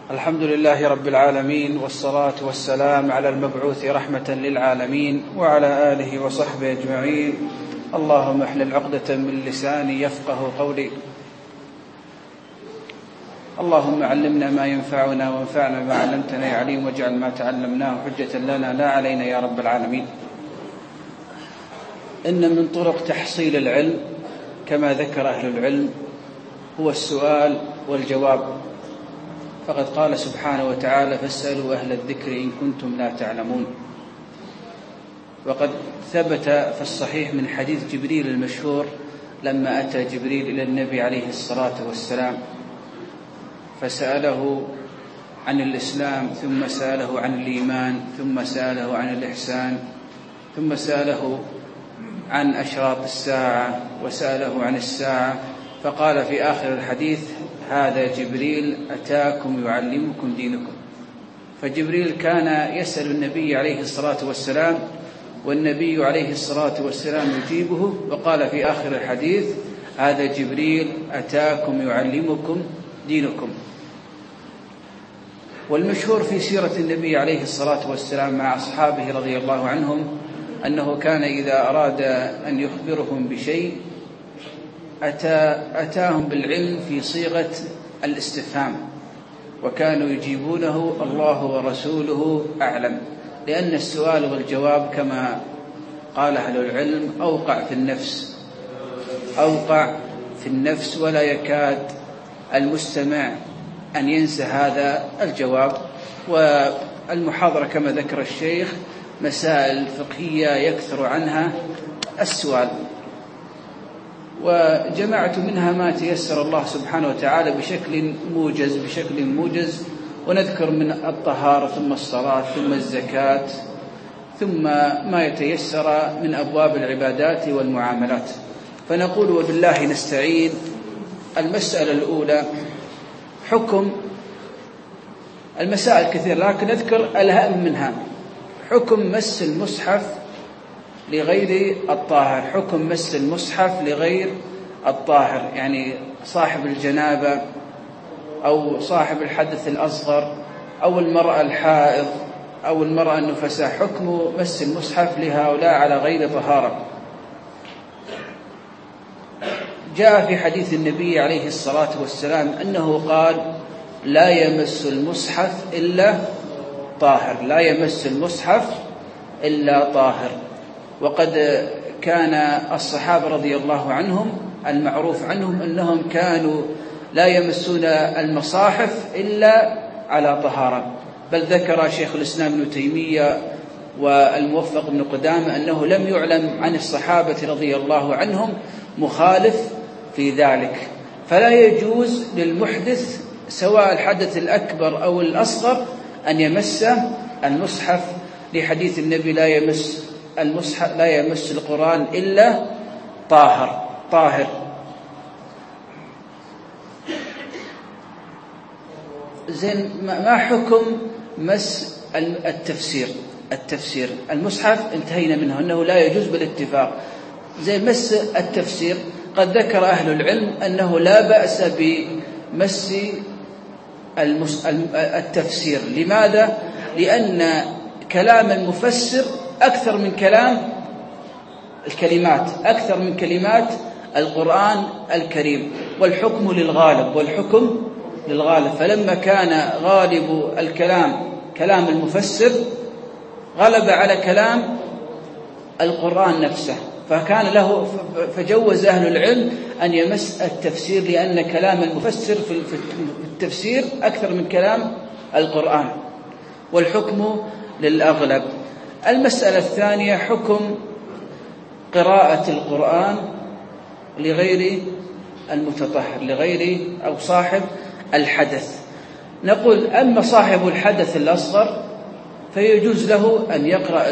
الحمد لله رب العالمين، والصلاة والسلام على المبعوث رحمة للعالمين وعلى آله وصحبه أجمعين. اللهم احلل عقدة من لساني يفقه قولي. اللهم علمنا ما ينفعنا وانفعنا ما علمتنا يا عليم، واجعل ما تعلمناه حجة لنا لا علينا يا رب العالمين. إن من طرق تحصيل العلم كما ذكر أهل العلم هو السؤال والجواب، فقد قال سبحانه وتعالى: فاسألوا أهل الذكر إن كنتم لا تعلمون. وقد ثبت في الصحيح من حديث جبريل المشهور لما أتى جبريل إلى النبي عليه الصلاة والسلام فسأله عن الإسلام، ثم سأله عن الإيمان، ثم سأله عن الإحسان، ثم سأله عن أشراط الساعة، وسأله عن الساعة، فقال في آخر الحديث: هذا جبريل أتاكم يعلمكم دينكم. فجبريل كان يسأل النبي عليه الصلاة والسلام، والنبي عليه الصلاة والسلام يجيبه، وقال في آخر الحديث: هذا جبريل أتاكم يعلمكم دينكم. والمشهور في سيرة النبي عليه الصلاة والسلام مع أصحابه رضي الله عنهم أنه كان إذا أراد أن يخبرهم بشيء أتاهم بالعلم في صيغة الاستفهام، وكانوا يجيبونه: الله ورسوله أعلم، لأن السؤال والجواب كما قال أهل العلم أوقع في النفس، ولا يكاد المستمع أن ينسى هذا الجواب. والمحاضرة كما ذكر الشيخ مسائل فقهية يكثر عنها السؤال، وجمعت منها ما تيسر الله سبحانه وتعالى بشكل موجز، ونذكر من الطهارة ثم الصلاة ثم الزكاة ثم ما يتيسر من أبواب العبادات والمعاملات. فنقول وبالله نستعين. المسألة الأولى حكم المسائل كثير، لكن نذكر الأهم منها: حكم مس المصحف لغير الطاهر. حكم مس المصحف لغير الطاهر، يعني صاحب الجنابة أو صاحب الحدث الأصغر أو المرأة الحائض أو المرأة النفساء. حكم مس المصحف لهؤلاء على غير طهارة. جاء في حديث النبي عليه الصلاة والسلام أنه قال: لا يمس المصحف إلا طاهر، لا يمس المصحف إلا طاهر. وقد كان الصحابة رضي الله عنهم المعروف عنهم أنهم كانوا لا يمسون المصاحف إلا على طهارة، بل ذكر شيخ الإسلام ابن تيمية والموفق ابن قدامة أنه لم يعلم عن الصحابة رضي الله عنهم مخالف في ذلك. فلا يجوز للمحدث سواء الحدث الأكبر أو الأصغر أن يمس المصحف، لحديث النبي: لا يمس القرآن إلا طاهر. زين، ما حكم مس التفسير؟ المصحف انتهينا منه أنه لا يجوز بالاتفاق. زي مس التفسير، قد ذكر أهل العلم أنه لا بأس بمس التفسير. لماذا؟ لأن كلام المفسر أكثر من كلمات القرآن الكريم، والحكم للغالب. فلما كان غالب الكلام كلام المفسر غلب على كلام القرآن نفسه، فجوز أهل العلم أن يمس التفسير، لأن كلام المفسر في التفسير أكثر من كلام القرآن، والحكم للأغلب. المسألة الثانية حكم قراءة القرآن لغير المتطهر، أو صاحب الحدث. نقول: أما صاحب الحدث الأصغر فيجوز له أن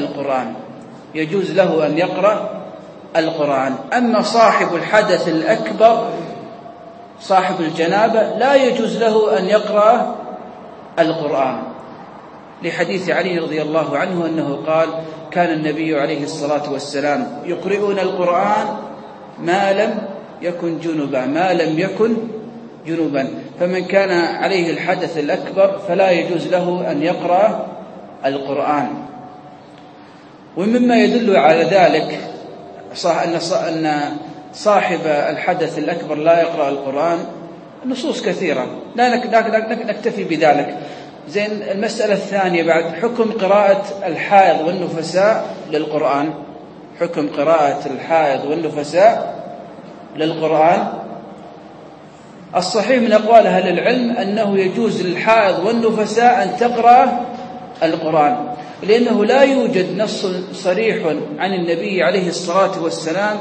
يقرأ القرآن. أما صاحب الحدث الأكبر صاحب الجنابة لا يجوز له أن يقرأ القرآن، لحديث علي رضي الله عنه أنه قال: كان النبي عليه الصلاة والسلام يقرؤون القرآن ما لم يكن جنوبا، فمن كان عليه الحدث الأكبر فلا يجوز له أن يقرأ القرآن. ومما يدل على ذلك أن صاحب الحدث الأكبر لا يقرأ القرآن نصوص كثيرة، لا نكتفي بذلك. زين، المسألة الثانية بعد حكم قراءة الحائض والنفساء للقرآن. حكم قراءة الحائض والنفساء للقرآن. الصحيح من أقوال أهل العلم أنه يجوز للحائض والنفساء أن تقرأ القرآن، لأنه لا يوجد نص صريح عن النبي عليه الصلاة والسلام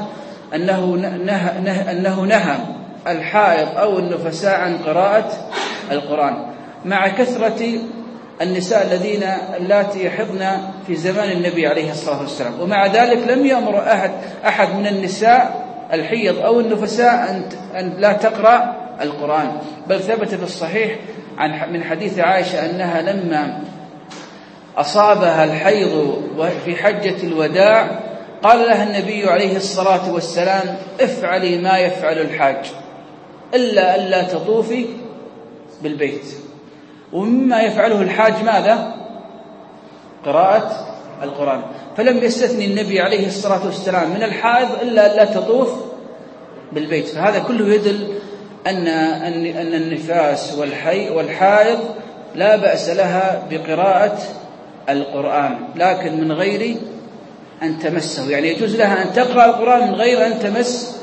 أنه نهى الحائض أو النفساء عن قراءة القرآن، مع كثرة النساء اللاتي يحضن في زمان النبي عليه الصلاة والسلام. ومع ذلك لم يأمر أحد من النساء الحيض أو النفساء أن لا تقرأ القرآن، بل ثبت في الصحيح من حديث عائشة أنها لما أصابها الحيض في حجة الوداع قال لها النبي عليه الصلاة والسلام: افعلي ما يفعل الحاج إلا ألا تطوفي بالبيت. ومما يفعله الحاج ماذا؟ قراءة القرآن. فلم يستثني النبي عليه الصلاة والسلام من الحائض إلا ألا تطوف بالبيت. فهذا كله يدل أن النفاس والحائض لا بأس لها بقراءة القرآن، لكن من غير أن تمسه. يعني يجوز لها أن تقرأ القرآن من غير أن تمس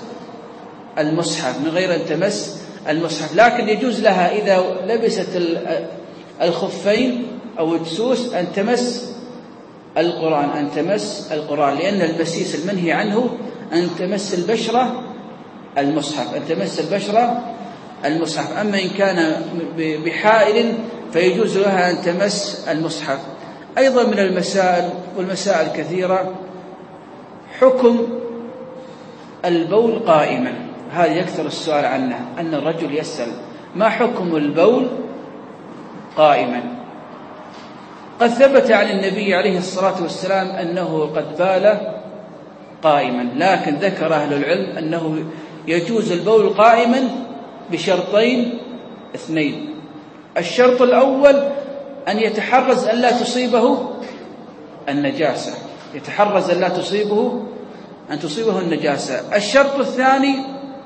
المصحف، لكن يجوز لها إذا لبست الخفين أو الدسوس أن تمس القرآن، لأن المسيس المنهي عنه أن تمس البشرة المصحف. أما إن كان بحائل فيجوز لها أن تمس المصحف. أيضا من المسائل كثيرة، حكم البول قائما. هذا يكثر السؤال عنه، أن الرجل يسأل: ما حكم البول قائما؟ قد ثبت عن النبي عليه الصلاة والسلام أنه قد بال قائما، لكن ذكر أهل العلم أنه يجوز البول قائما بشرطين اثنين. الشرط الأول أن يتحرز أن لا تصيبه النجاسة، أن تصيبه النجاسة. الشرط الثاني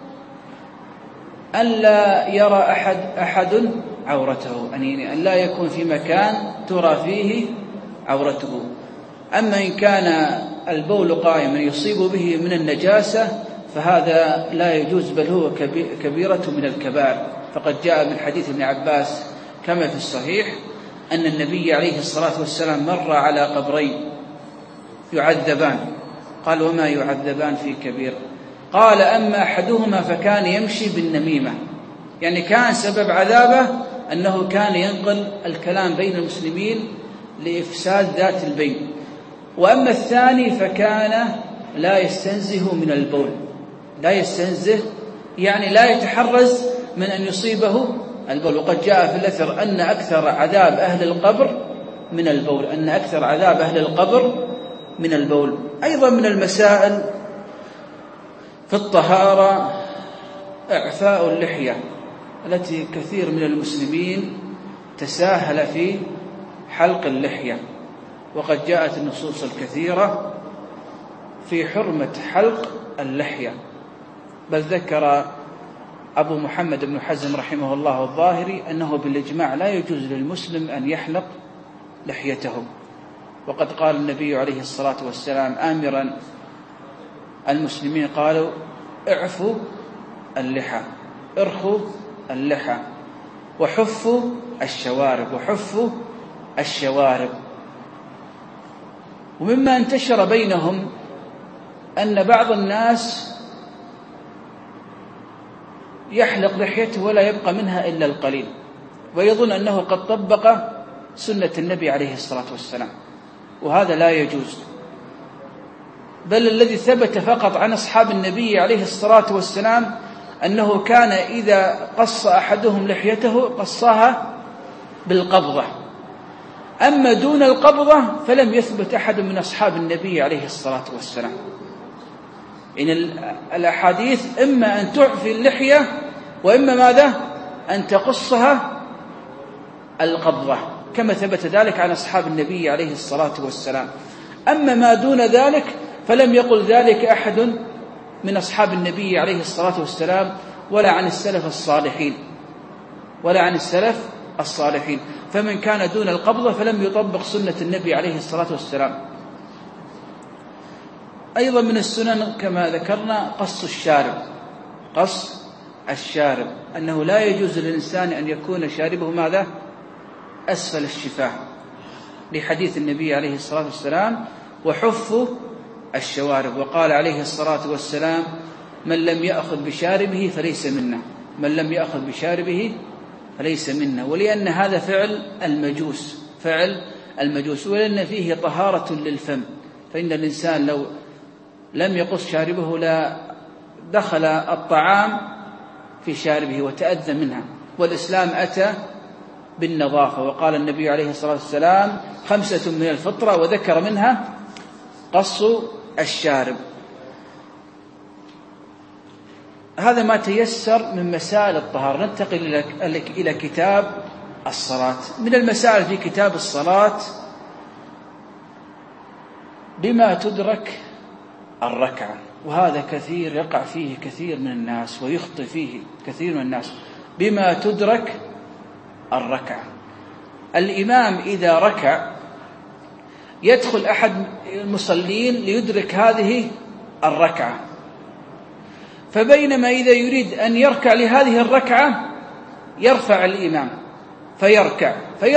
أن لا يرى أحد عورته، يعني أن لا يكون في مكان ترى فيه عورته. أما إن كان البول قائما يصيب به من النجاسة فهذا لا يجوز، بل هو كبيرة من الكبائر. فقد جاء من حديث ابن عباس كما في الصحيح أن النبي عليه الصلاة والسلام مر على قبرين يعذبان، قال: وما يعذبان في كبير؟ قال: أما أحدهما فكان يمشي بالنميمة، يعني كان سبب عذابه أنه كان ينقل الكلام بين المسلمين لإفساد ذات البين. وأما الثاني فكان لا يستنزه من البول، يعني لا يتحرز من أن يصيبه البول. وقد جاء في الأثر أن أكثر عذاب أهل القبر من البول. أيضا من المسائل في الطهارة إعفاء اللحية، التي كثير من المسلمين تساهل في حلق اللحية، وقد جاءت النصوص الكثيرة في حرمة حلق اللحية. بل ذكر أبو محمد بن حزم رحمه الله الظاهري أنه بالإجماع لا يجوز للمسلم أن يحلق لحيته. وقد قال النبي عليه الصلاة والسلام آمرا المسلمين، قالوا: اعفوا اللحى، ارخوا اللحى، وحفوا الشوارب. ومما انتشر بينهم أن بعض الناس يحلق لحيته ولا يبقى منها إلا القليل، ويظن أنه قد طبق سنة النبي عليه الصلاة والسلام، وهذا لا يجوز. بل الذي ثبت فقط عن أصحاب النبي عليه الصلاة والسلام أنه كان إذا قص أحدهم لحيته قصها بالقبضة، أما دون القبضة فلم يثبت أحد من أصحاب النبي عليه الصلاة والسلام. إن الأحاديث إما أن تعفي اللحية وإما ماذا؟ أن تقصها القبضة، كما ثبت ذلك عن أصحاب النبي عليه الصلاة والسلام. أما ما دون ذلك فلم يقل ذلك أحد من أصحاب النبي عليه الصلاة والسلام ولا عن السلف الصالحين، فمن كان دون القبضة فلم يطبق سنة النبي عليه الصلاة والسلام. أيضا من السنن كما ذكرنا قص الشارب، أنه لا يجوز للإنسان أن يكون شاربه ماذا؟ أسفل الشفاه، لحديث النبي عليه الصلاة والسلام وحفوا الشوارب، وقال عليه الصلاة والسلام من لم يأخذ بشاربه فليس منا. ولأن هذا فعل المجوس، ولأن فيه طهارة للفم، فإن الإنسان لو لم يقص شاربه لا دخل الطعام في شاربه وتأذى منها. والإسلام أتى بالنظافة، وقال النبي عليه الصلاة والسلام 5 من الفطرة، وذكر منها قص الشارب. هذا ما تيسر من مسائل الطهارة. ننتقل إلى كتاب الصلاة. من المسائل في كتاب الصلاة بما تدرك الركعة، وهذا كثير يقع فيه كثير من الناس ويخطئ فيه كثير من الناس. بما تدرك الركعة، الإمام إذا ركع يدخل أحد المصلين ليدرك هذه الركعة، فبينما إذا يريد أن يركع لهذه الركعة يرفع الإمام فيركع،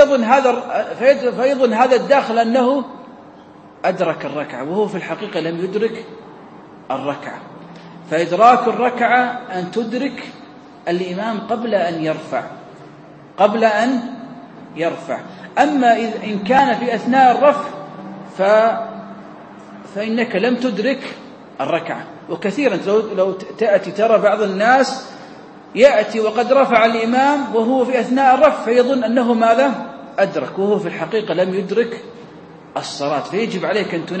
فيظن هذا الداخل أنه أدرك الركعة، وهو في الحقيقة لم يدرك الركعة. فإدراك الركعة أن تدرك الإمام قبل أن يرفع. أما إن كان في أثناء الرفع فإنك لم تدرك الركعة. وكثيرا لو تأتي ترى بعض الناس يأتي وقد رفع الإمام وهو في أثناء الرفع، فيظن أنه ماذا؟ أدرك، وهو في الحقيقة لم يدرك الصلاة. فيجب عليك أن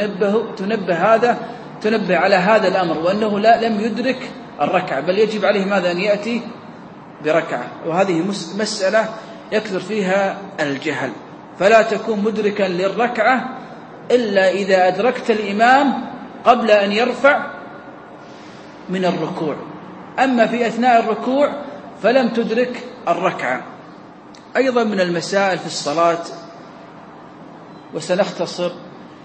تنبه على هذا الأمر، وأنه لم يدرك الركعة، بل يجب عليه ماذا؟ أن يأتي بركعة. وهذه مسألة يكثر فيها الجهل. فلا تكون مدركا للركعة إلا إذا أدركت الإمام قبل أن يرفع من الركوع. أما في أثناء الركوع فلم تدرك الركعة. أيضا من المسائل في الصلاة، وسنختصر،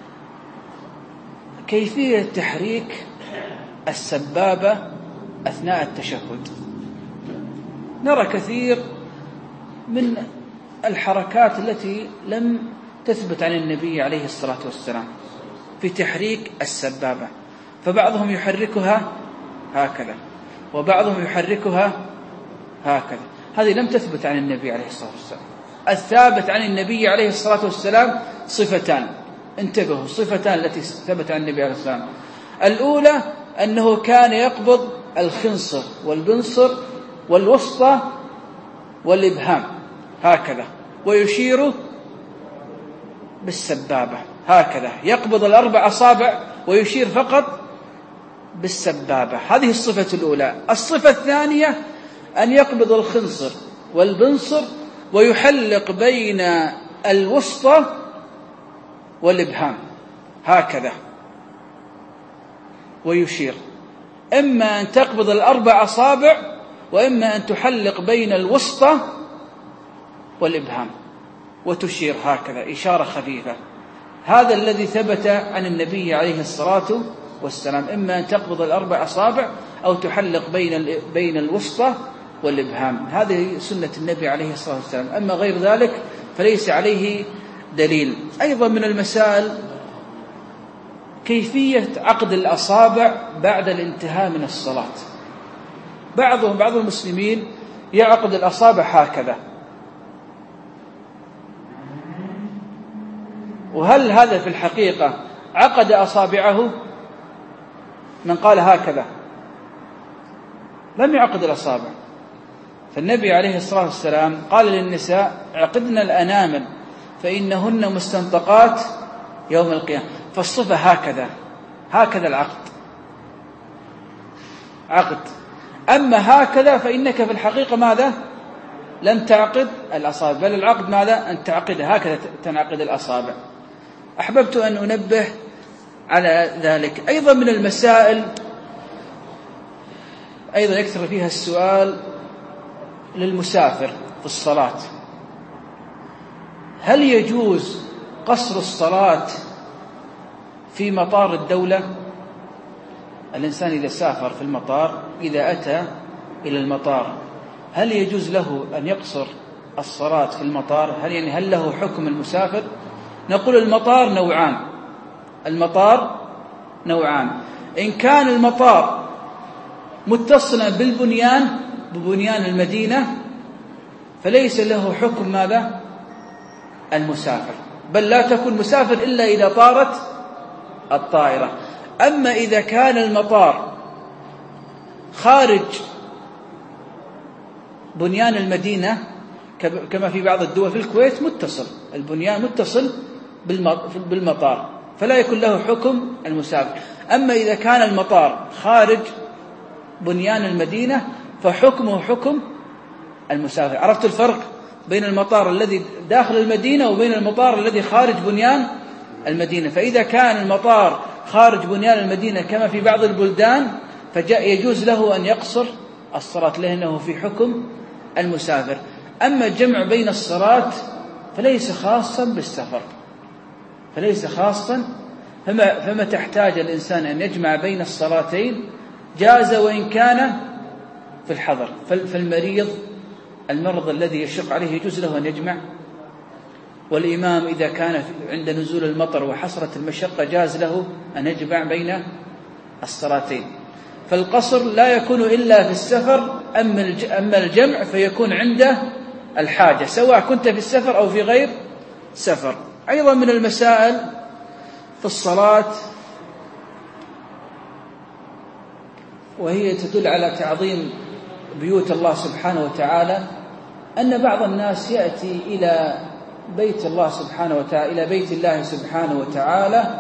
كيفية تحريك السبابة أثناء التشهد. نرى كثير من الحركات التي لم تثبت عن النبي عليه الصلاة والسلام في تحريك السبابة، فبعضهم يحركها هكذا وبعضهم يحركها هكذا. هذه لم تثبت عن النبي عليه الصلاة والسلام. الثابت عن النبي عليه الصلاة والسلام صفتان، انتبهوا، الصفتان التي ثبت عن النبي عليه الصلاة والسلام. الأولى أنه كان يقبض الخنصر والبنصر والوسطى والإبهام هكذا، ويشير بالسبابة هكذا، يقبض 4 أصابع ويشير فقط بالسبابة. هذه الصفة الأولى. الصفة الثانية أن يقبض الخنصر والبنصر ويحلق بين الوسطى والإبهام هكذا ويشير، إما أن تقبض 4 أصابع وإما أن تحلق بين الوسطى والإبهام وتشير هكذا إشارة خفيفة. هذا الذي ثبت عن النبي عليه الصلاة والسلام، إما أن تقبض 4 أصابع أو تحلق بين الوسطى والإبهام. هذه سنة النبي عليه الصلاة والسلام. أما غير ذلك فليس عليه دليل. أيضا من المسائل كيفية عقد الأصابع بعد الانتهاء من الصلاة. بعض المسلمين يعقد الأصابع هكذا، وهل هذا في الحقيقة عقد أصابعه؟ من قال هكذا لم يعقد الأصابع. فالنبي عليه الصلاة والسلام قال للنساء عقدنا الأنامل فإنهن مستنطقات يوم القيامة. فالصفة هكذا عقد. أما هكذا فإنك في الحقيقة ماذا؟ لم تعقد الأصابع، بل العقد ماذا؟ أن تعقدها، هكذا تنعقد الأصابع. أحببت أن أنبه على ذلك. أيضا من المسائل أيضا يكثر فيها السؤال للمسافر في الصلاة: هل يجوز قصر الصلاة في مطار الدولة؟ الإنسان إذا سافر في المطار، إذا أتى إلى المطار، هل يجوز له أن يقصر الصلاة في المطار؟ هل له حكم المسافر؟ نقول المطار نوعان. المطار نوعان: إن كان المطار متصلا ببنيان المدينة فليس له حكم ماذا؟ المسافر، بل لا تكون مسافر إلا إذا طارت الطائرة. أما إذا كان المطار خارج بنيان المدينة كما في بعض الدول، في الكويت متصل، البنيان متصل بالمطار، فلا يكون له حكم المسافر. أما إذا كان المطار خارج بنيان المدينة فحكمه حكم المسافر. عرفت الفرق بين المطار الذي داخل المدينة وبين المطار الذي خارج بنيان المدينة؟ فإذا كان المطار خارج بنيان المدينة كما في بعض البلدان فيجوز له أن يقصر الصلاة لأنه في حكم المسافر. أما الجمع بين الصلاة فليس خاصا بالسفر، فليس خاصا، فما تحتاج الإنسان أن يجمع بين الصلاتين جاز وإن كان في الحضر. المرض الذي يشق عليه يجوز له أن يجمع، والإمام إذا كان عند نزول المطر وحصرت المشقة جاز له أن يجمع بين الصلاتين. فالقصر لا يكون إلا في السفر، أما الجمع فيكون عند الحاجة، سواء كنت في السفر أو في غير سفر. أيضا من المسائل في الصلاة وهي تدل على تعظيم بيوت الله سبحانه وتعالى، أن بعض الناس يأتي إلى بيت الله سبحانه وتعالى، إلى بيت الله سبحانه وتعالى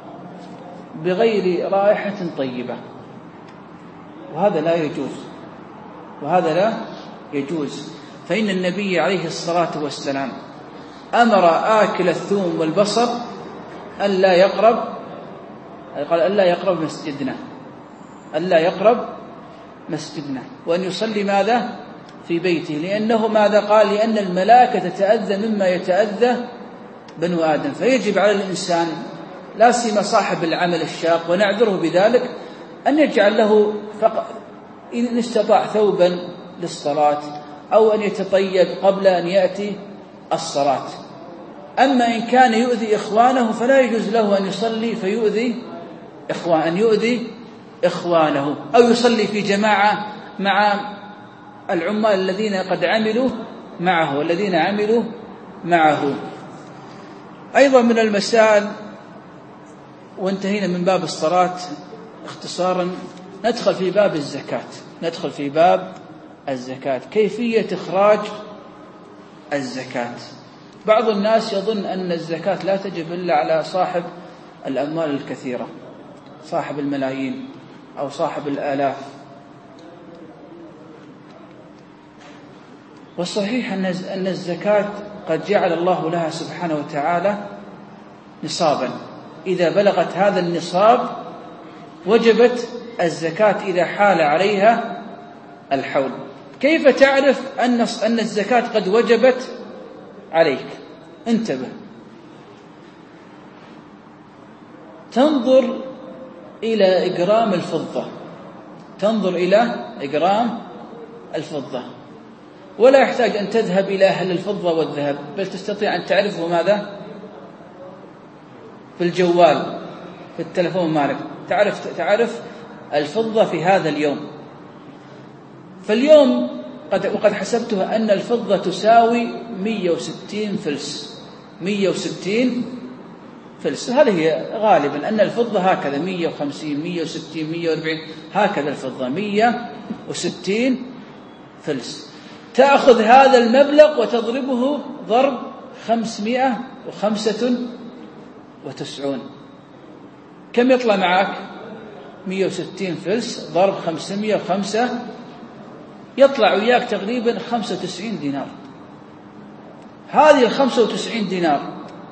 بغير رائحة طيبة، وهذا لا يجوز، وهذا لا يجوز. فإن النبي عليه الصلاة والسلام أمر آكل الثوم والبصل ألا يقرب، قال ألا يقرب مسجدنا، ألا يقرب مسجدنا، وأن يصلي ماذا؟ في بيته، لأنه ماذا قال؟ لأن الملائكة تتأذى مما يتأذى بنو آدم. فيجب على الإنسان، لا سيما صاحب العمل الشاق ونعذره بذلك، أن يجعل له إن استطاع ثوبا للصلاة، أو أن يتطيب قبل أن يأتي الصلاة. أما إن كان يؤذي إخوانه فلا يجوز له أن يصلي فيؤذي إخوانه، أو يصلي في جماعة مع العمال الذين قد عملوا معه والذين عملوا معه. أيضا من المسائل، وانتهينا من باب الصلاة اختصارا، ندخل في باب الزكاة، كيفية إخراج الزكاة. بعض الناس يظن أن الزكاة لا تجب إلا على صاحب الأموال الكثيرة، صاحب الملايين أو صاحب الآلاف. والصحيح أن الزكاة قد جعل الله لها سبحانه وتعالى نصابا، إذا بلغت هذا النصاب وجبت الزكاة إذا حال عليها الحول. كيف تعرف أن الزكاة قد وجبت عليك؟ انتبه، تنظر إلى إجرام الفضة، ولا يحتاج أن تذهب إلى أهل الفضة والذهب، بل تستطيع أن تعرفه ماذا؟ في الجوال، في التلفون مالك، تعرف الفضة في هذا اليوم. فاليوم وقد حسبتها أن الفضة تساوي 160 فلس، 160 فلس. هذه هي غالبا أن الفضة هكذا 150 160 140، هكذا الفضة 160 فلس. تأخذ هذا المبلغ وتضربه ضرب 595، كم يطلع معك؟ 160 فلس ضرب 595، يطلع وياك تقريبا 95 دينار. هذه 95 دينار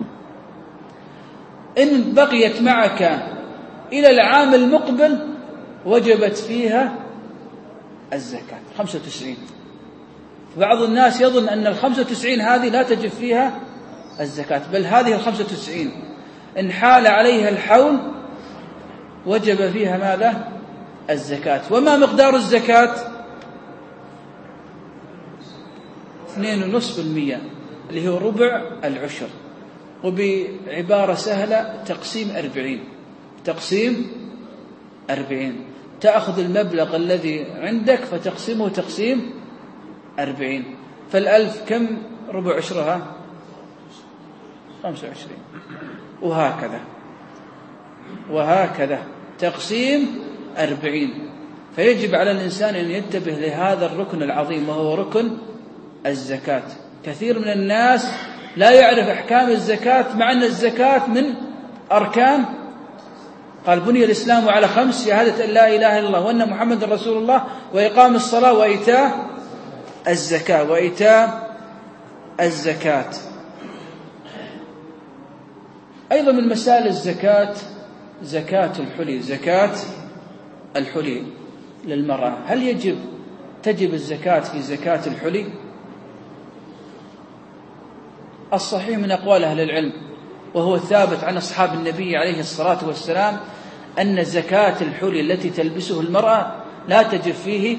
إن بقيت معك إلى العام المقبل وجبت فيها الزكاة 95. بعض الناس يظن أن 95 هذه لا تجب فيها الزكاة، بل هذه 95 إن حال عليها الحول وجب فيها ماذا؟ الزكاة. وما مقدار الزكاة؟ 2.5% اللي هو ربع العشر، وبعبارة سهلة تقسيم 40. تقسيم 40 تأخذ المبلغ الذي عندك فتقسمه تقسيم 40. فالألف كم ربع عشرها؟ 25. وهكذا تقسيم 40. فيجب على الإنسان أن ينتبه لهذا الركن العظيم وهو ركن الزكاة. كثير من الناس لا يعرف أحكام الزكاة، مع أن الزكاة من أركان، قال بني الإسلام على 5: شهادة أن لا إله إلا الله وأن محمد رسول الله وإقام الصلاة وإيتاء الزكاة. أيضا من مسائل الزكاة زكاة الحلي للمرأة. هل تجب الزكاة في زكاة الحلي؟ الصحيح من أقوال أهل العلم وهو ثابت عن أصحاب النبي عليه الصلاة والسلام أن زكاة الحلي التي تلبسه المرأة لا تجب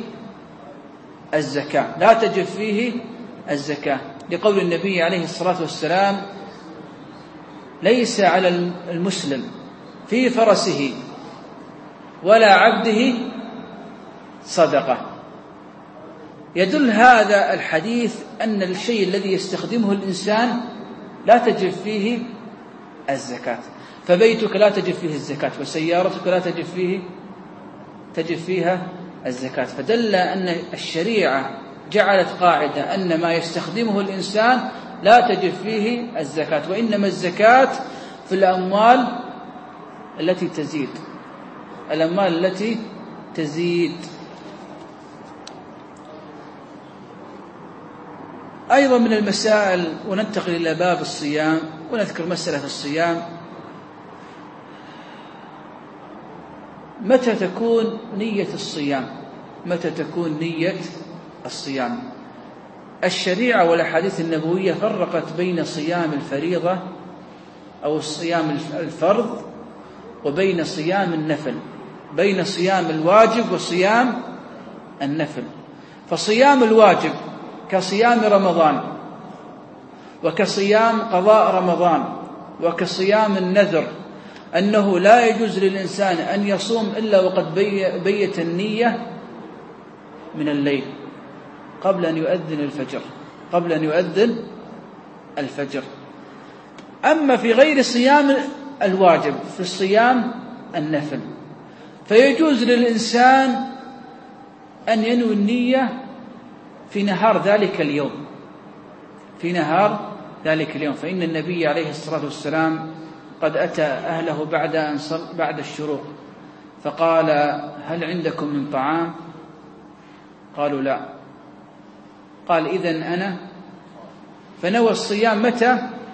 فيه الزكاة، لقول النبي عليه الصلاة والسلام: ليس على المسلم في فرسه ولا عبده صدقة. يدل هذا الحديث أن الشيء الذي يستخدمه الإنسان لا تجب فيه الزكاة. فبيتك لا تجب فيه الزكاة، وسيارتك لا تجب فيها الزكاة. فدل أن الشريعة جعلت قاعدة أن ما يستخدمه الإنسان لا تجب فيه الزكاة، وإنما الزكاة في الأموال التي تزيد. أيضا من المسائل، وننتقل إلى باب الصيام ونذكر مسألة في الصيام: متى تكون نية الصيام؟ الشريعة والأحاديث النبوية فرقت بين صيام الفريضة أو الصيام الفرض وبين صيام النفل، بين صيام الواجب وصيام النفل. فصيام الواجب كصيام رمضان، وكصيام قضاء رمضان، وكصيام النذر، أنه لا يجوز للإنسان أن يصوم إلا وقد بيت النية من الليل قبل أن يؤذن الفجر. أما في غير صيام الواجب، في الصيام النفل، فيجوز للإنسان أن ينوي النية في نهار ذلك اليوم، فإن النبي عليه الصلاة والسلام قد أتى أهله بعد الشروق فقال: هل عندكم من طعام؟ قالوا: لا. قال: إذن أنا. فنوى الصيام متى؟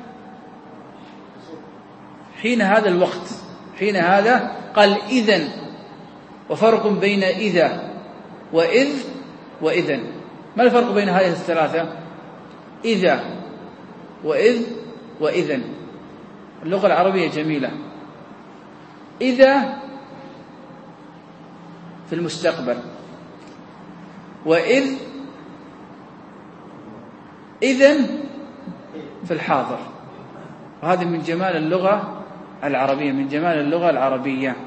حين هذا الوقت، حين هذا. قال: إذن. وفرق بين إذا وإذ وإذن. ما الفرق بين هذه الثلاثة؟ إذا وإذ وإذن. اللغة العربية جميلة. إذا في المستقبل، وإذ إذن في الحاضر. وهذا من جمال اللغة العربية،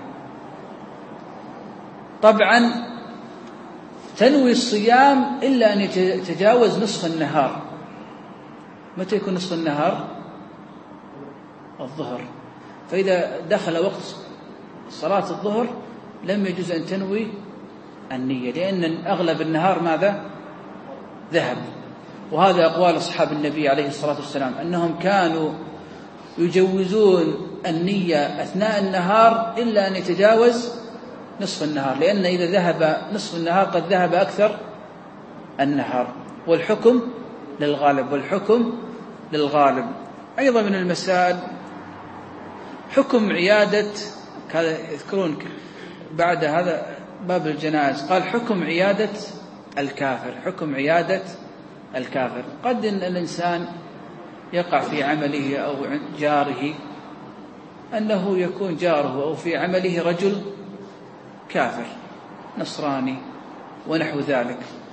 طبعا تنوي الصيام إلا أن يتجاوز نصف النهار. متى يكون نصف النهار؟ الظهر. فإذا دخل وقت صلاة الظهر لم يجوز أن تنوي النية، لأن أغلب النهار ماذا؟ ذهب. وهذا أقوال أصحاب النبي عليه الصلاة والسلام، أنهم كانوا يجوزون النية أثناء النهار إلا أن يتجاوز نصف النهار، لأن إذا ذهب نصف النهار قد ذهب النهار، والحكم للغالب، والحكم للغالب. أيضا من المسائل حكم عيادة، يذكرون بعد هذا باب الجنائز، قال حكم عيادة الكافر، حكم عيادة الكافر. قد إن الإنسان يقع في عمله أو جاره أنه يكون جاره أو في عمله رجل كافر نصراني ونحو ذلك،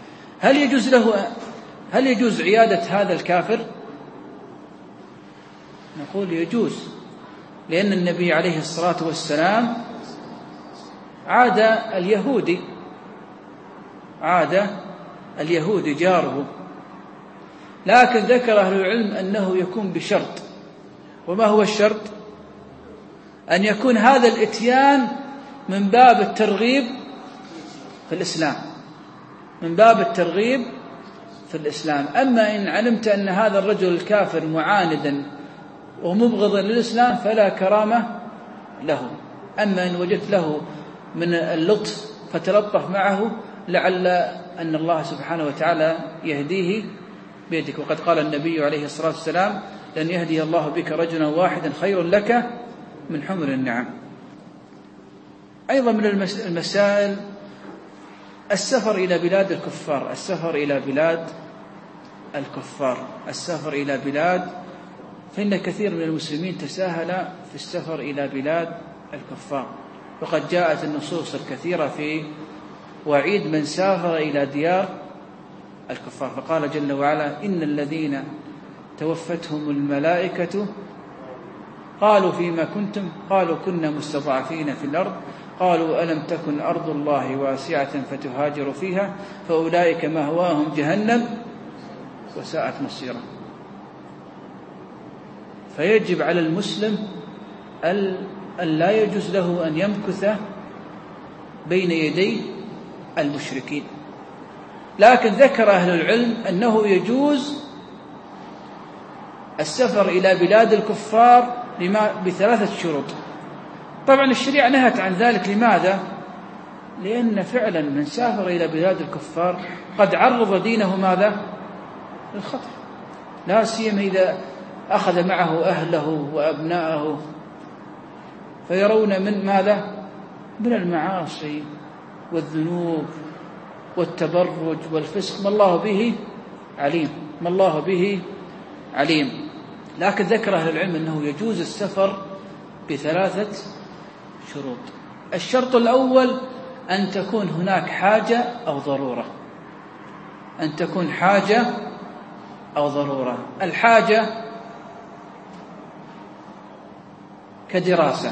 هل يجوز عيادة هذا الكافر؟ نقول يجوز، لأن النبي عليه الصلاة والسلام عاد اليهودي جاره، لكن ذكر أهل العلم أنه يكون بشرط. وما هو الشرط؟ أن يكون هذا الإتيان من باب الترغيب في الإسلام، من باب الترغيب في الإسلام. أما إن علمت أن هذا الرجل الكافر معاندا ومبغضا للإسلام فلا كرامة له. أما إن وجدت له من اللطف فتلطف معه، لعل أن الله سبحانه وتعالى يهديه بيدك. وقد قال النبي عليه الصلاة والسلام: لن يهدي الله بك رجلا واحدا خير لك من حمر النعم. أيضا من المسائل السفر إلى بلاد الكفار، السفر إلى بلاد، فإن كثير من المسلمين تساهل في السفر إلى بلاد الكفار، وقد جاءت النصوص الكثيرة في وعيد من سافر إلى ديار الكفار. فقال جل وعلا: إن الذين توفتهم الملائكة قالوا فيما كنتم، قالوا كنا مستضعفين في الأرض، قالوا ألم تكن أرض الله واسعة فتهاجروا فيها، فأولئك مأواهم جهنم وساءت مصيرا. فيجب على المسلم أن لا يجوز له أن يمكث بين يدي المشركين. لكن ذكر أهل العلم أنه يجوز السفر إلى بلاد الكفار بثلاثة شروط. طبعا الشريعة نهت عن ذلك. لماذا؟ لأن فعلا من سافر إلى بلاد الكفار قد عرض دينه ماذا؟ للخطر، لا سيما إذا أخذ معه أهله وأبناءه، فيرون من ماذا؟ من المعاصي والذنوب والتبرج والفسق ما الله به عليم. لكن ذكر أهل العلم أنه يجوز السفر بثلاثة شروط. الشرط الأول أن تكون هناك حاجة أو ضرورة. الحاجة كدراسة،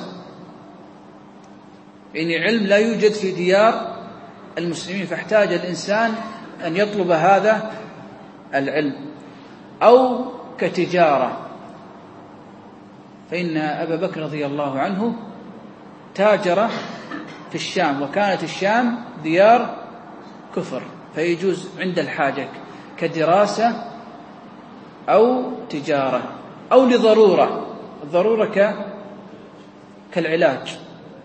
يعني علم لا يوجد في ديار المسلمين فاحتاج الإنسان أن يطلب هذا العلم، أو كتجارة، فإن أبا بكر رضي الله عنه تاجر في الشام، وكانت الشام ديار كفر، فيجوز عند الحاجة كدراسة أو تجارة أو لضرورة. الضرورة كالعلاج.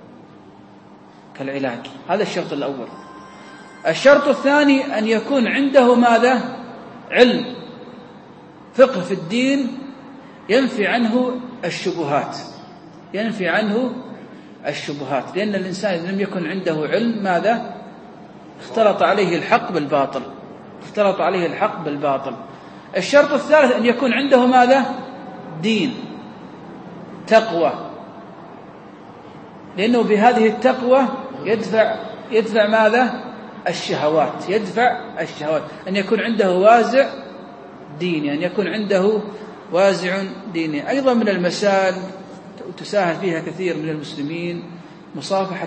هذا الشرط الأول. الشرط الثاني أن يكون عنده ماذا؟ علم، فقه في الدين ينفي عنه الشبهات، لأن الإنسان إذا لم يكن عنده علم ماذا؟ اختلط عليه الحق بالباطل. الشرط الثالث أن يكون عنده ماذا؟ دين، تقوى، لأنه بهذه التقوى يدفع ماذا؟ الشهوات، أن يكون عنده وازع ديني. أيضا من المسائل تساهل فيها كثير من المسلمين مصافحة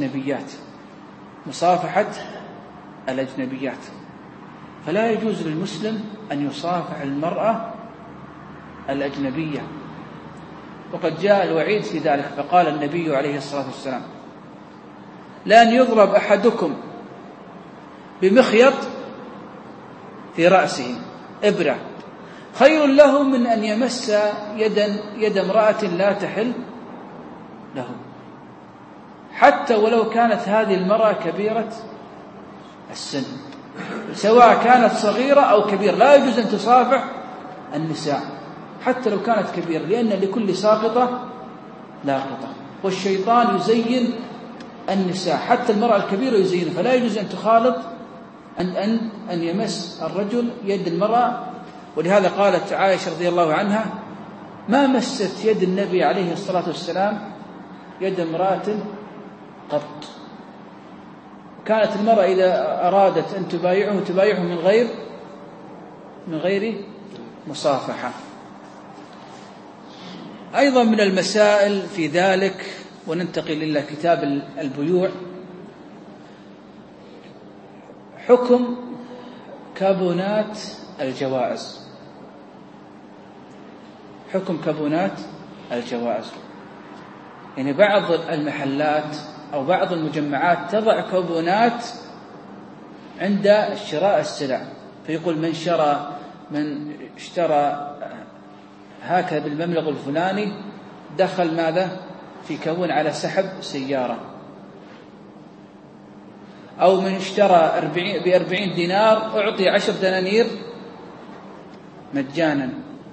الأجنبيات، فلا يجوز للمسلم أن يصافح المرأة الأجنبية، وقد جاء الوعيد في ذلك. فقال النبي عليه الصلاة والسلام: لأن يضرب أحدكم بمخيط في رأسه إبرة خير له من أن يمس يد امرأة لا تحل له، حتى ولو كانت هذه المرأة كبيرة السن. سواء كانت صغيرة أو كبيرة. لا يجوز أن تصافح النساء حتى لو كانت كبيرة، لأن لكل ساقطة لاقطة، والشيطان يزين النساء حتى المرأة الكبيرة يزينها، فلا يجوز أن تخالط أن يمس الرجل يد المرأة. ولهذا قالت عائشة رضي الله عنها: ما مست يد النبي عليه الصلاة والسلام يد امرأة قط. كانت المرأة إذا أرادت أن تبايعه من غير مصافحة. أيضا من المسائل في ذلك، وننتقل إلى كتاب البيوع، حكم كابونات الجوائز. حكم كابونات الجوائز، يعني بعض المحلات أو بعض المجمعات تضع كابونات عند شراء السلع، فيقول من اشترى هكذا بالمبلغ الفلاني دخل ماذا في كابون على سحب سيارة، أو من اشترى ب40 دينار أعطي 10 دنانير مجانا،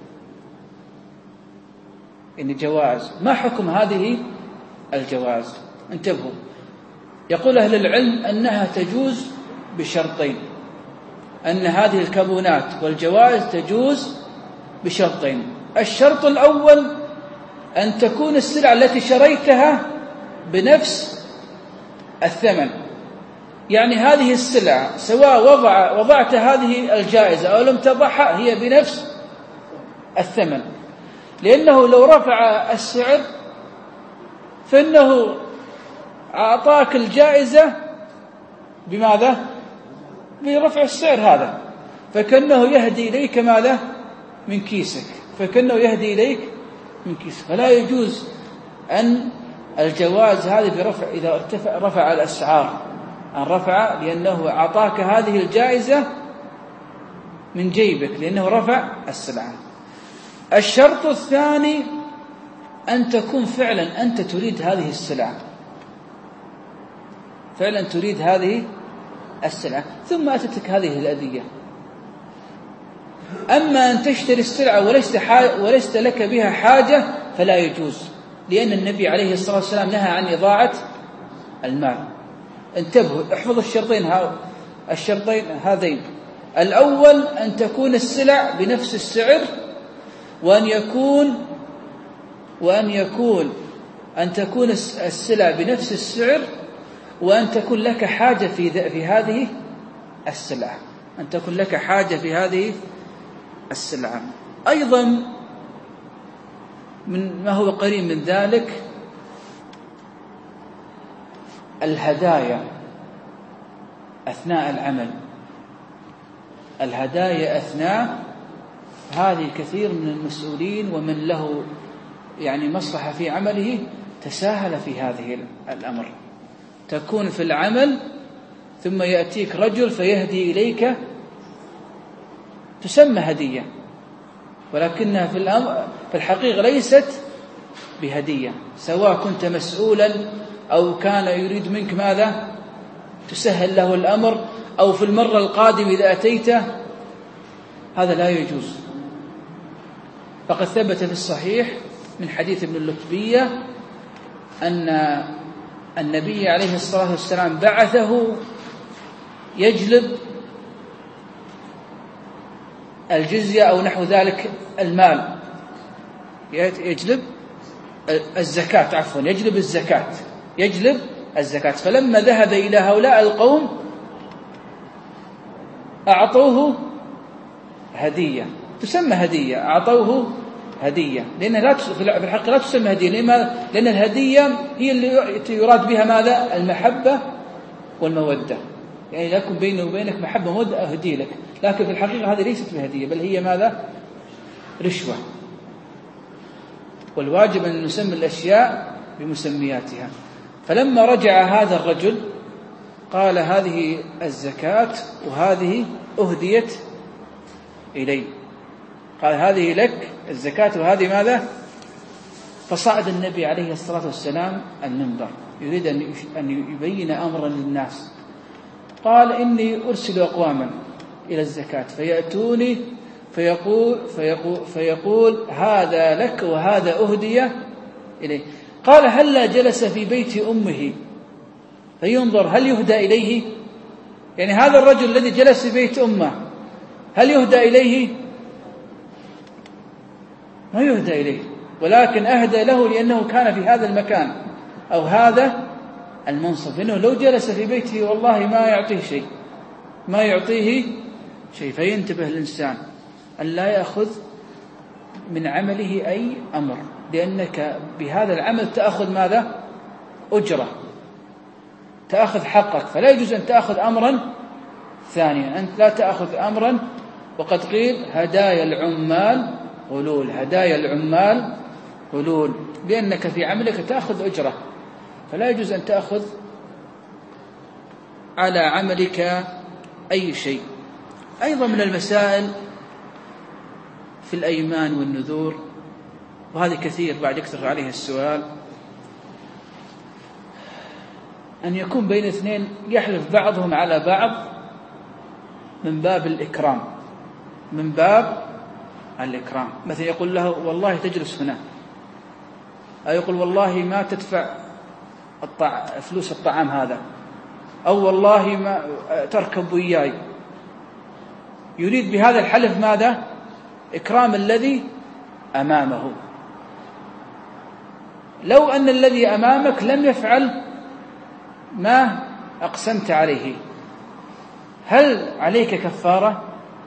إن جوائز. ما حكم هذه الجوائز؟ انتبهوا، يقول أهل العلم أنها تجوز بشرطين، أن هذه الكابونات والجوائز تجوز بشرطين. الشرط الأول أن تكون السلعة التي شريتها بنفس الثمن، يعني هذه السلعة سواء وضعت هذه الجائزة أو لم تضعها هي بنفس الثمن، لأنه لو رفع السعر فإنه أعطاك الجائزة بماذا؟ برفع السعر هذا، فكأنه يهدي إليك ماذا؟ من كيسك، فلا يجوز أن الجواز هذه برفع إذا رفع الأسعار أن رفع، لأنه أعطاك هذه الجائزة من جيبك لأنه رفع السلعة. الشرط الثاني أن تكون فعلا أنت تريد هذه السلعة، فعلا تريد هذه السلعة ثم أتتك هذه الأذية. أما أن تشتري السلعة وليس لك بها حاجة فلا يجوز، لأن النبي عليه الصلاة والسلام نهى عن إضاعة المال. انتبهوا، احفظوا الشرطين هذين. الأول أن تكون السلع بنفس السعر، أن تكون السلع بنفس السعر، وأن تكون لك حاجة في هذه السلعة، أن تكون لك حاجة في هذه السلعة. أيضا من ما هو قريب من ذلك الهدايا أثناء العمل. الهدايا أثناء هذه كثير من المسؤولين ومن له يعني مصلحة في عمله تساهل في هذه الأمر. تكون في العمل ثم يأتيك رجل فيهدي إليك، تسمى هدية، ولكنها في الحقيقة ليست بهدية، سواء كنت مسؤولا أو كان يريد منك ماذا؟ تسهل له الأمر، أو في المرة القادمة إذا أتيته، هذا لا يجوز. فقد ثبت في الصحيح من حديث ابن اللتبية أن النبي عليه الصلاة والسلام بعثه يجلب الجزية أو نحو ذلك المال، يجلب الزكاة، يجلب الزكاة. فلما ذهب إلى هؤلاء القوم أعطوه هدية، تسمى هدية، أعطوه هدية، لأنها في الحقيقة لا تسمى هدية. لأن الهدية هي اللي يراد بها ماذا؟ المحبة والمودة، يعني لكم بيني وبينك محبة ومودة أهدي لك، لكن في الحقيقة هذه ليست بهدية، بل هي ماذا؟ رشوة. والواجب أن نسمي الأشياء بمسمياتها. فلما رجع هذا الرجل قال هذه الزكاة وهذه أهديت إلي، قال هذه لك الزكاة وهذه ماذا؟ فصعد النبي عليه الصلاة والسلام المنبر يريد أن يبين أمرا للناس، قال إني أرسل أقواما إلى الزكاة فيأتوني فيقول هذا لك وهذا أهدي إليه. قال هلا جلس في بيت أمه فينظر هل يهدى إليه؟ يعني هذا الرجل الذي جلس في بيت أمه هل يهدى إليه؟ ما يهدى إليه، ولكن أهدى له لأنه كان في هذا المكان أو هذا المنصب، إنه لو جلس في بيته والله ما يعطيه شيء. فينتبه الإنسان أن لا يأخذ من عمله أي أمر، لأنك بهذا العمل تأخذ ماذا؟ أجرة، تأخذ حقك، فلا يجوز أن تأخذ أمرا ثانيا. أنت لا تأخذ أمرا، وقد قيل هدايا العمال غلول، لأنك في عملك تأخذ أجرة، فلا يجوز أن تأخذ على عملك أي شيء. أيضا من المسائل في الأيمان والنذور، وهذه كثير بعد يكثر عليها السؤال، أن يكون بين اثنين يحلف بعضهم على بعض من باب الإكرام، مثلا يقول له والله تجلس هنا، أو يقول والله ما تدفع فلوس الطعام هذا، أو والله ما تركب وياي. يريد بهذا الحلف ماذا؟ إكرام الذي أمامه. لو أن الذي أمامك لم يفعل ما أقسمت عليه، هل عليك كفارة؟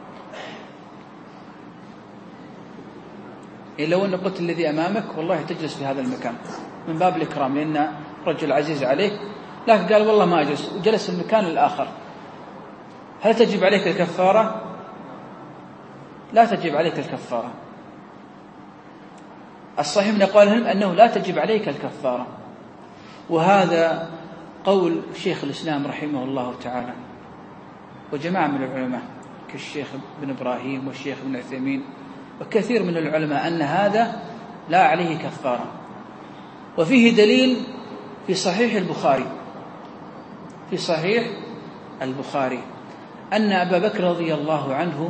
لو أن قلت الذي أمامك والله تجلس في هذا المكان من باب الإكرام لأن رجل عزيز عليك، لكن قال والله ما أجلس وجلس في المكان الآخر، هل تجب عليك الكفارة؟ لا تجب عليك الكفارة. الصحيح من أقوالهم أنه لا تجب عليك الكفارة، وهذا قول شيخ الإسلام رحمه الله تعالى وجماعة من العلماء كالشيخ بن إبراهيم والشيخ بن عثيمين وكثير من العلماء أن هذا لا عليه كفارة. وفيه دليل في صحيح البخاري أن أبا بكر رضي الله عنه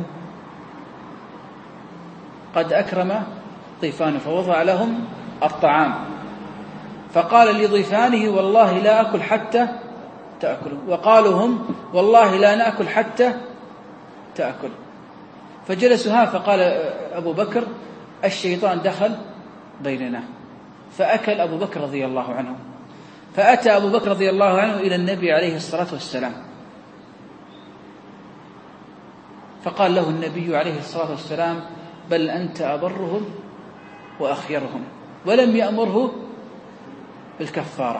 قد أكرم ضيفانه فوضع لهم الطعام، فقال لضيفانه والله لا أكل حتى تأكلوا، وقالوا هم والله لا نأكل حتى تأكل. فجلسوا فقال أبو بكر الشيطان دخل بيننا، فأكل أبو بكر رضي الله عنه. فأتى أبو بكر رضي الله عنه إلى النبي عليه الصلاة والسلام، فقال له النبي عليه الصلاة والسلام بل أنت أبرهم وأخيرهم، ولم يأمره بالكفارة،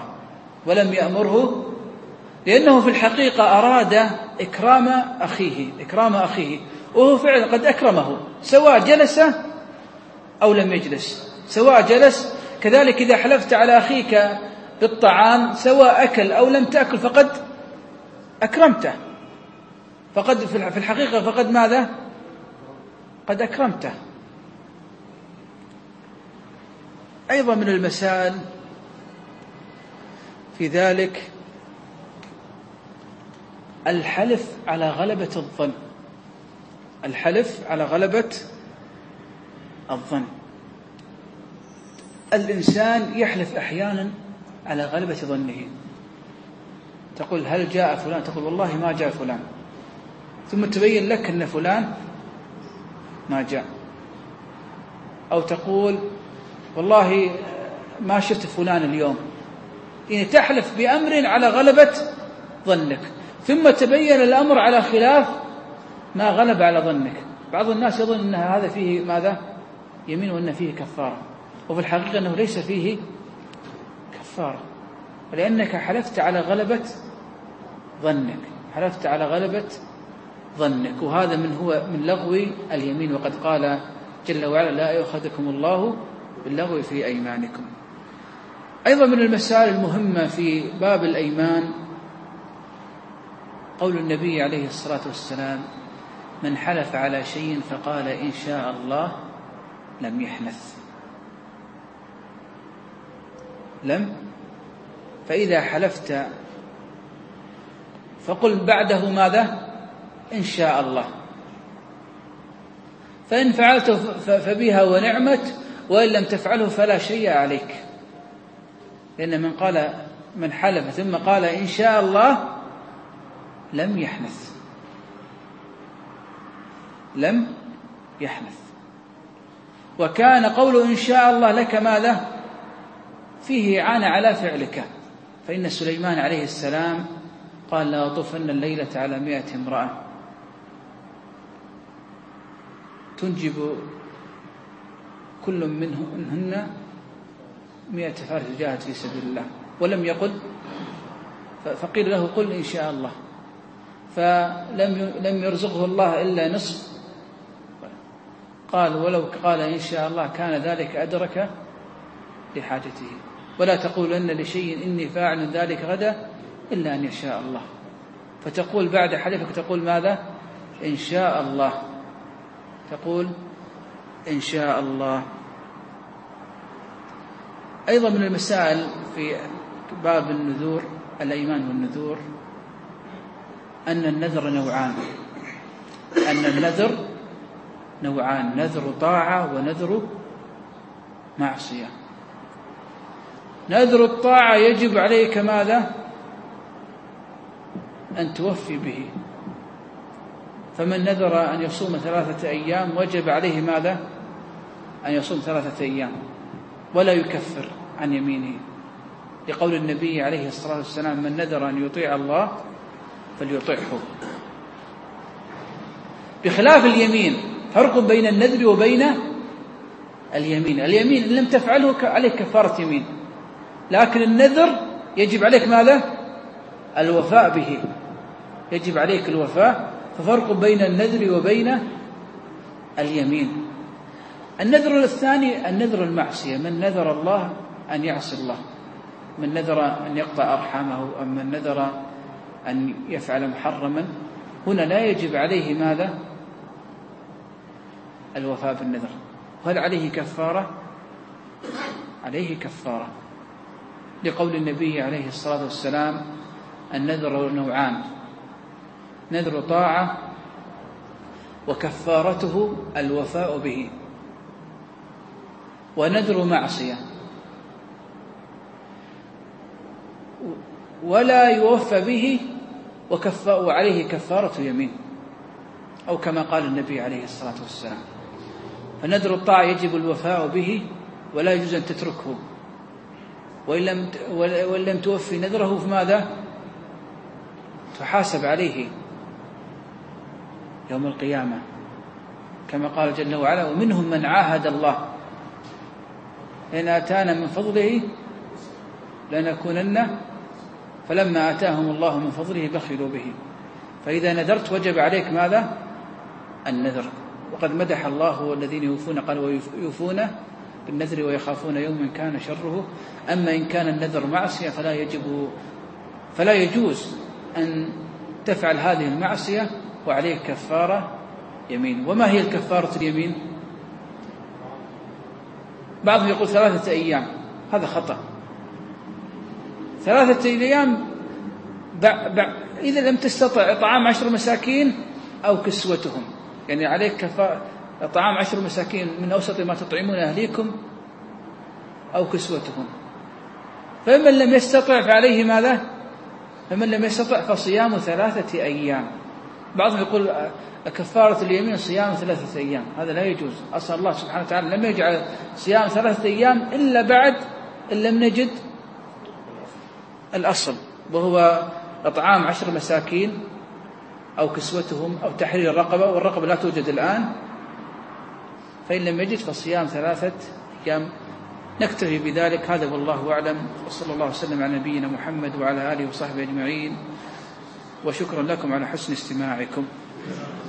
لأنه في الحقيقة أراد إكرام أخيه، وهو فعلا قد أكرمه سواء جلس أو لم يجلس، سواء جلس. كذلك إذا حلفت على أخيك بالطعام سواء أكل أو لم تأكل فقد أكرمته، فقد في الحقيقة فقد ماذا؟ قد أكرمته. أيضا من المسائل في ذلك الحلف على غلبة الظن. الإنسان يحلف أحيانا على غلبة ظنه، تقول هل جاء فلان؟ تقول والله ما جاء فلان، ثم تبين لك أن فلان ما جاء. أو تقول والله ما شفت فلان اليوم، يعني تحلف بأمر على غلبة ظنك، ثم تبين الأمر على خلاف ما غلب على ظنك. بعض الناس يظن أن هذا فيه ماذا؟ يمين، وأن فيه كفارة، وفي الحقيقة أنه ليس فيه كفارة، لأنك حلفت على غلبة ظنك، وهذا من لغو اليمين، وقد قال جل وعلا لا يؤاخذكم الله باللغو في أيمانكم. أيضا من المسائل المهمة في باب الأيمان قول النبي عليه الصلاة والسلام من حلف على شيء فقال إن شاء الله لم يحنث. فإذا حلفت فقل بعده ماذا؟ إن شاء الله. فإن فعلت فبها ونعمت، وإن لم تفعله فلا شيء عليك. لأن من حلف ثم قال إن شاء الله لم يحنث. وكان قول إن شاء الله لك ماذا؟ فيه إعانة على فعلك. فإن سليمان عليه السلام قال لا أطوفن الليلة على 100 امرأة تنجب كل منهن 100 فارس جاهد في سبيل الله، ولم يقل، فقيل له قل إن شاء الله، فلم يرزقه الله إلا نصف. قال ولو قال إن شاء الله كان ذلك أدرك لحاجته. ولا تقولن لشيء إني فاعل ذلك غدا إلا أن يشاء الله. فتقول بعد حلفك تقول ماذا؟ إن شاء الله. تقول إن شاء الله. أيضا من المسائل في باب النذور، الأيمان والنذور، أن النذر نوعان، نذر طاعة ونذر معصية. نذر الطاعة يجب عليك ماذا؟ أن توفي به. فمن نذر أن يصوم 3 أيام وجب عليه ماذا؟ أن يصوم 3 أيام ولا يكفر عن يمينه، لقول النبي عليه الصلاة والسلام من نذر أن يطيع الله فليطيعه. بخلاف اليمين، فرق بين النذر وبين اليمين. اليمين إن لم تفعله عليك كفارة يمين، لكن النذر يجب عليك ماذا؟ الوفاء به، يجب عليك الوفاء. ففرق بين النذر وبين اليمين. النذر الثاني النذر المعصية، من نذر الله أن يعصي الله، من نذر أن يقطع أرحامه، أم من نذر أن يفعل محرما، هنا لا يجب عليه ماذا؟ الوفاء بالنذر. وهل عليه كفارة؟ عليه كفارة، لقول النبي عليه الصلاة والسلام النذر نوعان، نذر طاعة وكفارته الوفاء به، ونذر معصية ولا يوفى به وعليه كفارة يمين، أو كما قال النبي عليه الصلاة والسلام. فنذر الطاعة يجب الوفاء به ولا يجوز أن تتركه، وإن لم توفي نذره فماذا؟ تحاسب عليه يوم القيامة، كما قال جل وعلا ومنهم من عاهد الله إن آتانا من فضله لنكونن، فلما آتاهم الله من فضله بخلوا به. فإذا نذرت وجب عليك ماذا؟ النذر. وقد مدح الله الذين يوفون، قال ويوفون بالنذر ويخافون يوما كان شره. أما إن كان النذر معصية فلا يجوز أن تفعل هذه المعصية وعليك كفارة يمين. وما هي الكفارة اليمين؟ بعضهم يقول 3 أيام، هذا خطأ. 3 أيام إذا لم تستطع إطعام 10 مساكين أو كسوتهم، يعني عليك كفارة إطعام 10 مساكين من أوسط ما تطعمون أهليكم أو كسوتهم. فمن لم يستطع فعليه ماذا؟ فمن لم يستطع فصيام 3 أيام. بعضهم يقول كفارة اليمين صيام 3 أيام، هذا لا يجوز. أصل الله سبحانه وتعالى لم يجعل صيام 3 أيام إلا بعد إن لم نجد الأصل، وهو إطعام 10 مساكين أو كسوتهم أو تحرير الرقبة، والرقبة لا توجد الآن. فإن لم يجد فصيام 3 أيام. نكتفي بذلك، هذا والله أعلم، وصلى الله وسلم على نبينا محمد وعلى آله وصحبه أجمعين، وشكرا لكم على حسن استماعكم.